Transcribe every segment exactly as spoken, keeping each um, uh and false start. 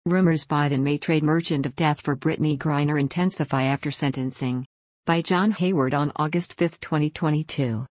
Rumors Biden may trade merchant of death for Brittany Griner intensify after sentencing. By John Hayward on August fifth, twenty twenty-two.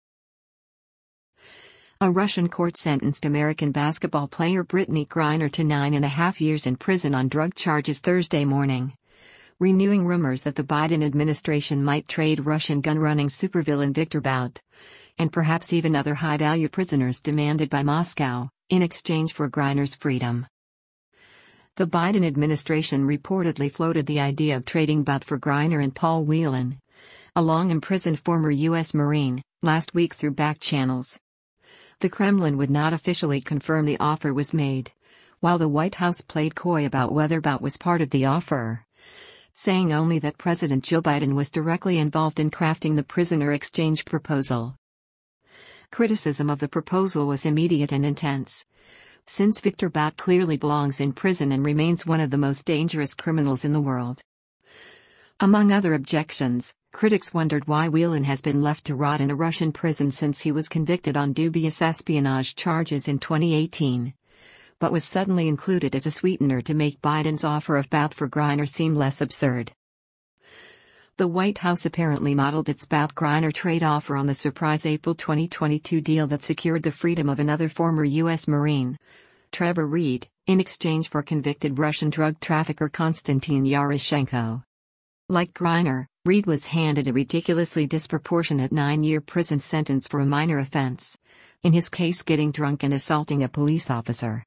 A Russian court sentenced American basketball player Brittany Griner to nine and a half years in prison on drug charges Thursday morning, renewing rumors that the Biden administration might trade Russian gun-running supervillain Viktor Bout, and perhaps even other high-value prisoners demanded by Moscow, in exchange for Griner's freedom. The Biden administration reportedly floated the idea of trading Bout for Griner and Paul Whelan, a long-imprisoned former U S Marine, last week through back channels. The Kremlin would not officially confirm the offer was made, while the White House played coy about whether Bout was part of the offer, saying only that President Joe Biden was directly involved in crafting the prisoner exchange proposal. Criticism of the proposal was immediate and intense, since Viktor Bout clearly belongs in prison and remains one of the most dangerous criminals in the world. Among other objections, critics wondered why Whelan has been left to rot in a Russian prison since he was convicted on dubious espionage charges in twenty eighteen, but was suddenly included as a sweetener to make Biden's offer of Bout for Griner seem less absurd. The White House apparently modeled its Bout-Griner trade offer on the surprise April twenty twenty-two deal that secured the freedom of another former U S Marine, Trevor Reed, in exchange for convicted Russian drug trafficker Konstantin Yaroshenko. Like Griner, Reed was handed a ridiculously disproportionate nine-year prison sentence for a minor offense, in his case getting drunk and assaulting a police officer.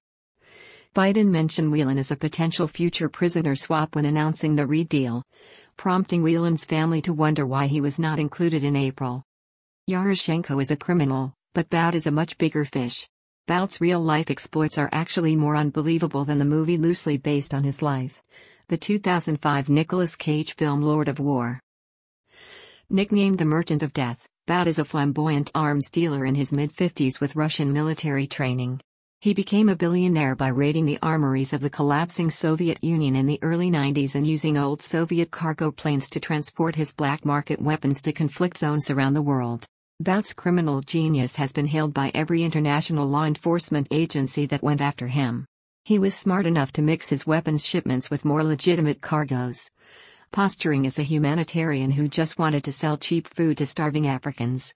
Biden mentioned Whelan as a potential future prisoner swap when announcing the Reed deal, prompting Whelan's family to wonder why he was not included in April. Yaroshenko is a criminal, but Bout is a much bigger fish. Bout's real-life exploits are actually more unbelievable than the movie loosely based on his life, the two thousand five Nicolas Cage film Lord of War. Nicknamed the Merchant of Death, Bout is a flamboyant arms dealer in his mid-fifties with Russian military training. He became a billionaire by raiding the armories of the collapsing Soviet Union in the early nineties and using old Soviet cargo planes to transport his black market weapons to conflict zones around the world. Bout's criminal genius has been hailed by every international law enforcement agency that went after him. He was smart enough to mix his weapons shipments with more legitimate cargoes, posturing as a humanitarian who just wanted to sell cheap food to starving Africans.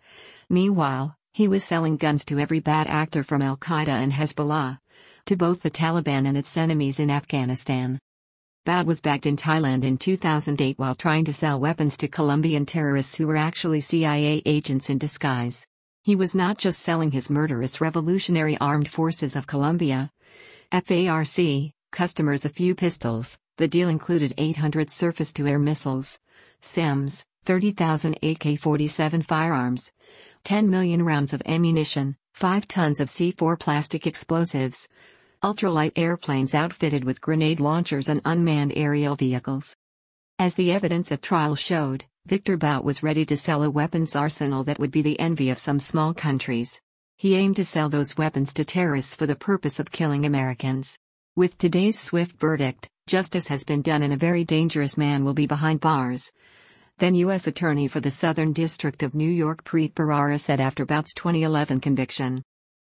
Meanwhile, he was selling guns to every bad actor from Al-Qaeda and Hezbollah, to both the Taliban and its enemies in Afghanistan. Bout was bagged in Thailand in two thousand eight while trying to sell weapons to Colombian terrorists who were actually C I A agents in disguise. He was not just selling his murderous Revolutionary Armed Forces of Colombia, F A R C, customers a few pistols. The deal included eight hundred surface-to-air missiles, S I Ms, thirty thousand A K forty-seven firearms, ten million rounds of ammunition, five tons of C four plastic explosives, ultralight airplanes outfitted with grenade launchers and unmanned aerial vehicles. As the evidence at trial showed, Viktor Bout was ready to sell a weapons arsenal that would be the envy of some small countries. He aimed to sell those weapons to terrorists for the purpose of killing Americans. With today's swift verdict, justice has been done and a very dangerous man will be behind bars, then U S Attorney for the Southern District of New York Preet Bharara said after Bout's twenty eleven conviction.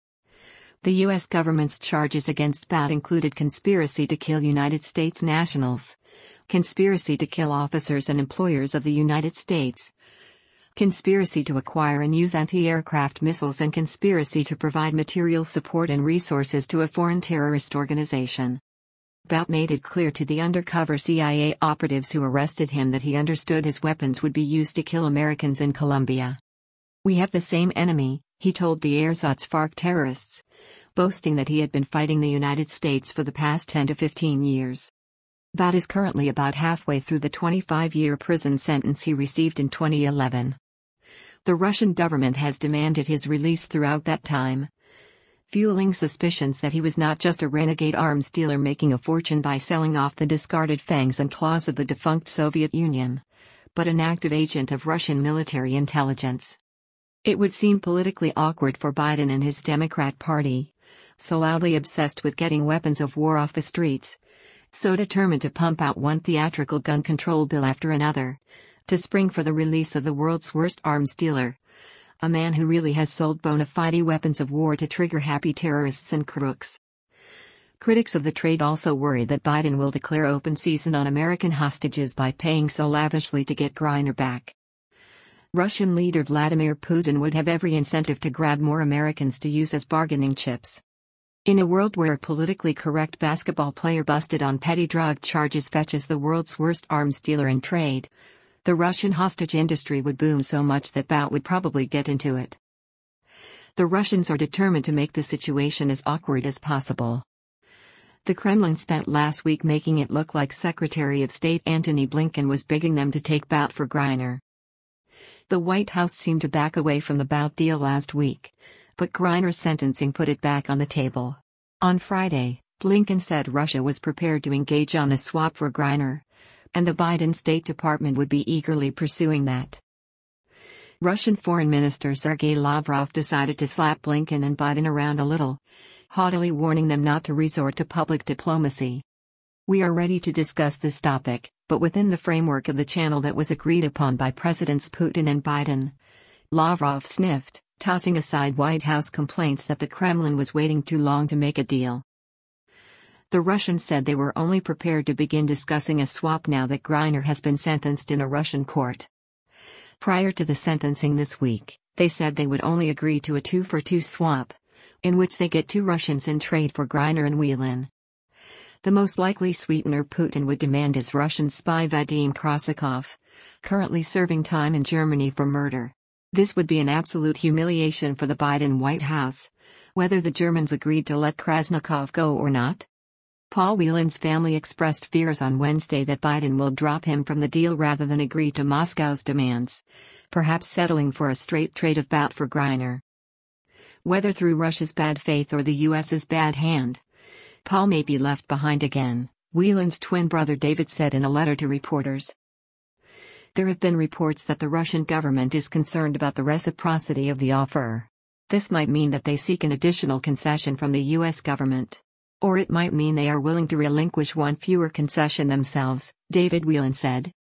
The U S government's charges against Bout included conspiracy to kill United States nationals, conspiracy to kill officers and employers of the United States, conspiracy to acquire and use anti-aircraft missiles, and conspiracy to provide material support and resources to a foreign terrorist organization. Bout made it clear to the undercover C I A operatives who arrested him that he understood his weapons would be used to kill Americans in Colombia. "We have the same enemy," he told the ersatz FARC terrorists, boasting that he had been fighting the United States for the past ten to fifteen years. Bout is currently about halfway through the twenty-five-year prison sentence he received in twenty eleven. The Russian government has demanded his release throughout that time, fueling suspicions that he was not just a renegade arms dealer making a fortune by selling off the discarded fangs and claws of the defunct Soviet Union, but an active agent of Russian military intelligence. It would seem politically awkward for Biden and his Democrat Party, so loudly obsessed with getting weapons of war off the streets, so determined to pump out one theatrical gun control bill after another, to spring for the release of the world's worst arms dealer, a man who really has sold bona fide weapons of war to trigger-happy terrorists and crooks. Critics of the trade also worry that Biden will declare open season on American hostages by paying so lavishly to get Griner back. Russian leader Vladimir Putin would have every incentive to grab more Americans to use as bargaining chips. In a world where a politically correct basketball player busted on petty drug charges fetches the world's worst arms dealer in trade, the Russian hostage industry would boom so much that Bout would probably get into it. The Russians are determined to make the situation as awkward as possible. The Kremlin spent last week making it look like Secretary of State Antony Blinken was begging them to take Bout for Griner. The White House seemed to back away from the Bout deal last week, but Griner's sentencing put it back on the table. On Friday, Blinken said Russia was prepared to engage on a swap for Griner, and the Biden State Department would be eagerly pursuing that. Russian Foreign Minister Sergei Lavrov decided to slap Blinken and Biden around a little, haughtily warning them not to resort to public diplomacy. "We are ready to discuss this topic, but within the framework of the channel that was agreed upon by Presidents Putin and Biden," Lavrov sniffed, tossing aside White House complaints that the Kremlin was waiting too long to make a deal. The Russians said they were only prepared to begin discussing a swap now that Griner has been sentenced in a Russian court. Prior to the sentencing this week, they said they would only agree to a two-for-two swap, in which they get two Russians in trade for Griner and Whelan. The most likely sweetener Putin would demand is Russian spy Vadim Krasikov, currently serving time in Germany for murder. This would be an absolute humiliation for the Biden White House, whether the Germans agreed to let Krasnikov go or not. Paul Whelan's family expressed fears on Wednesday that Biden will drop him from the deal rather than agree to Moscow's demands, perhaps settling for a straight trade of Bout for Griner. Whether through Russia's bad faith or the U S's bad hand, Paul may be left behind again, Whelan's twin brother David said in a letter to reporters. There have been reports that the Russian government is concerned about the reciprocity of the offer. This might mean that they seek an additional concession from the U S government. Or it might mean they are willing to relinquish one fewer concession themselves, David Whelan said.